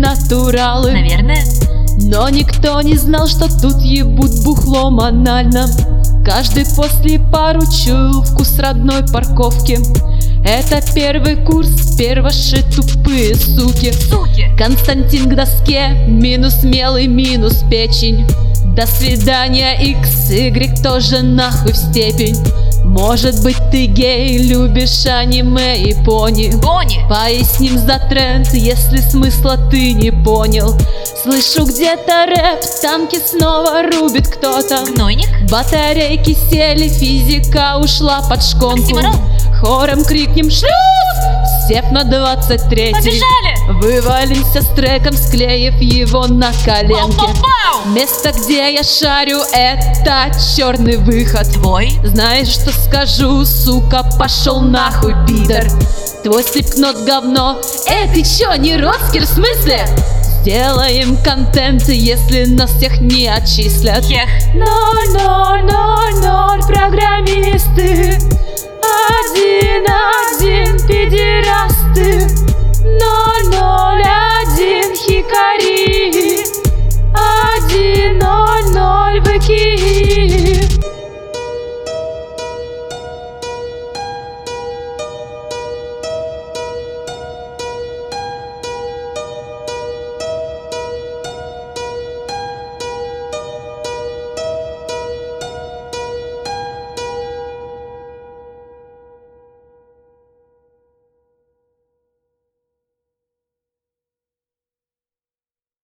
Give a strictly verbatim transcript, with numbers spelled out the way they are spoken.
натуралы. Наверное. Но никто не знал, что тут ебут бухлом анально. Каждый после пару чуял вкус родной парковки. Это первый курс, первоши тупые суки. Суки. Константин к доске, минус мелый, минус печень. До свидания, X, Y тоже нахуй в степень. Может быть ты гей, любишь аниме и пони. Пони. Поясним за тренд, если смысла ты не понял. Слышу где-то рэп, танки снова рубит кто-то. Гнойник. Батарейки сели, физика ушла под шконку. Оксимирон. Хором крикнем шлюз, сев на двадцать третий. Побежали. Вывалимся с треком, склеив его на коленке. Пау-пау-пау. Место, где я шарю, это черный выход. Твой. Знаешь, что скажу, сука, пошел нахуй, пидор. Твой слепкнот говно. Эй, ты чё, не роскер, в смысле? Сделаем контент, если нас всех не отчислят. Хех. Ноль, ноль, ноль, ноль, программисты.